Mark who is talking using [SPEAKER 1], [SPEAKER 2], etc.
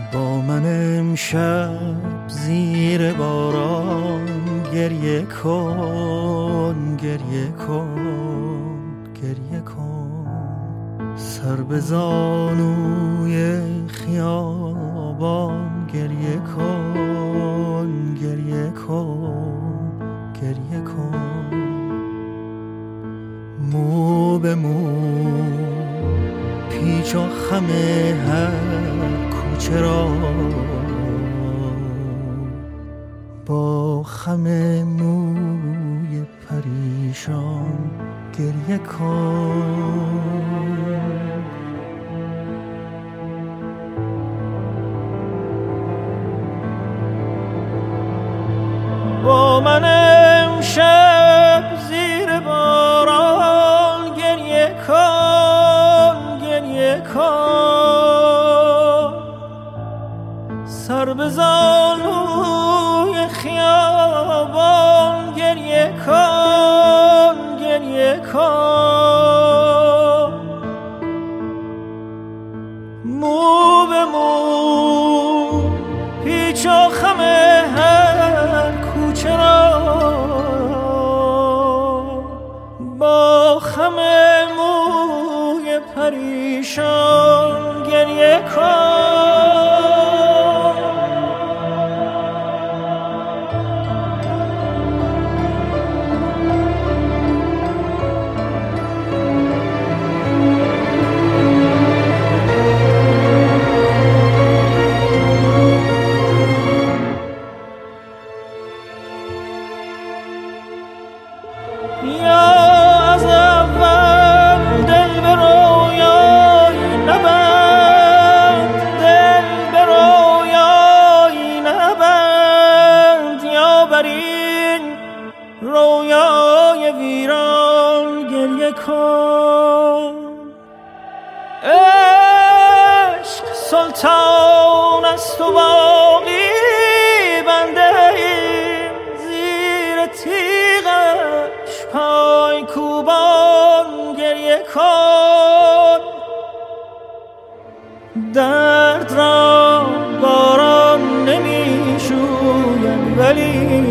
[SPEAKER 1] با من امشب زیر باران گریه کن، گریه کن، گریه کن. سر به زانوی خیابان گریه کن، گریه کن، گریه کن. مو به مو پیچ و خم هر کوچه را با خم موی پریشان گریه کن. با من امشب زیر باران گریه کن، گریه کن. سر به زانوی خیابان گریه کن، گریه کن. مو به مو پیچ و خم هر کوچه را با خم موی پریشان گریه کن. رویای ویران گریه کن. عشق سلطان است و باقی بنده ایم زیر تیغش پای کوبان گریه کن. درد را باران نمی شوید ولی